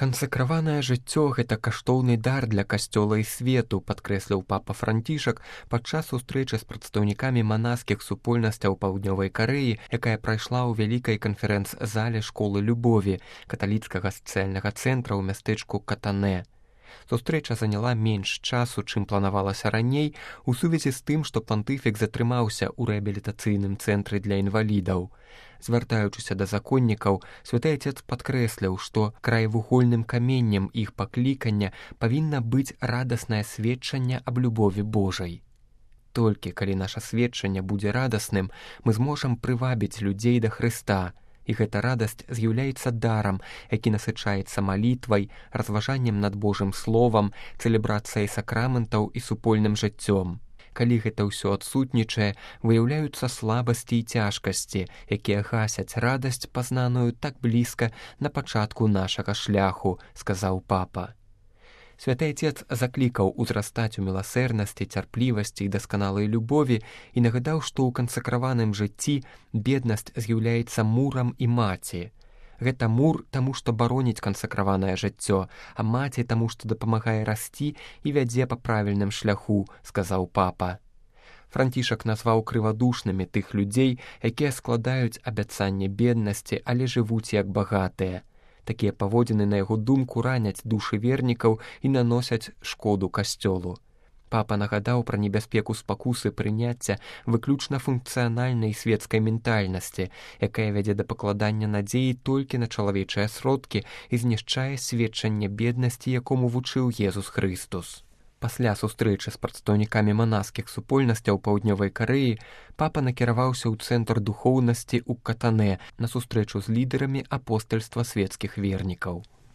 Кансакраванае жыццё – гэта каштоўны дар для касцёла і свету, падкрэсліў папа Францішак падчас сустрэчы з прадстаўнікамі манаскіх супольнасцяў Паўднёвай Карэі, якая прайшла ў вялікай канферэнц-зале школы любові каталіцкага сацыяльнага цэнтра ў мястэчку Катанэ. Сустрэча заняла менш часу, чым планавалася раней, у сувязі з тым, што пантыфік затрымаўся ў рэабілітацыйным цэнтры для інвалідаў. Звяртаючыся да законнікаў, святы Отец падкрэсліў, што краевугольным каменнем іх паклікання павінна быць радаснае сведчанне аб любові Божай. Толькі калі наша сведчанне будзе радасным, мы зможам прывабіць людзей да Хрыста, і гэта радасць з'яўляецца дарам, які насычаецца малітвай, разважаннем над Божым словам, цэлебрацыяй сакраментаў і супольным жыццём. Калі гэта ўсё адсутнічае, выяўляюцца слабасці і цяжкасці, якія гасяць радасць, пазнаную так блізка на пачатку нашага шляху, сказаў папа. Святы Отец заклікаў узрастаць у міласэрнасці, цярплівасці і дасканалай любові і нагадаў, што ў кансакраваным жыцці беднасць з'яўляецца мурам і маці. Гэта мур, таму што бароніць кансакраванае жыццё, а маці таму, што дапамагае расці і вядзе па правільным шляху, сказаў папа. Францішак назваў крывадушнымі тых людзей, якія складаюць абяцанне беднасці, але жывуць як багатыя. Такія паводзіны, на яго думку, раняць душы вернікаў і наносяць шкоду касцёлу. Папа нагадаў пра небяспеку спакусы прыняцця выключна функцыянальнай светскай ментальнасці, якая вядзе да пакладання надзеі толькі на чалавечыя сродкі і знішчае сведчанне беднасці, якому вучыў Езус Хрыстус. Пасля сустрэчы з прадстаўнікамі манаскіх супольнасцяў Паўднёвай Карэі папа накіраваўся ў цэнтр духоўнасці ў Катанэ на сустрэчу з лідарамі апостальства свецкіх вернікаў.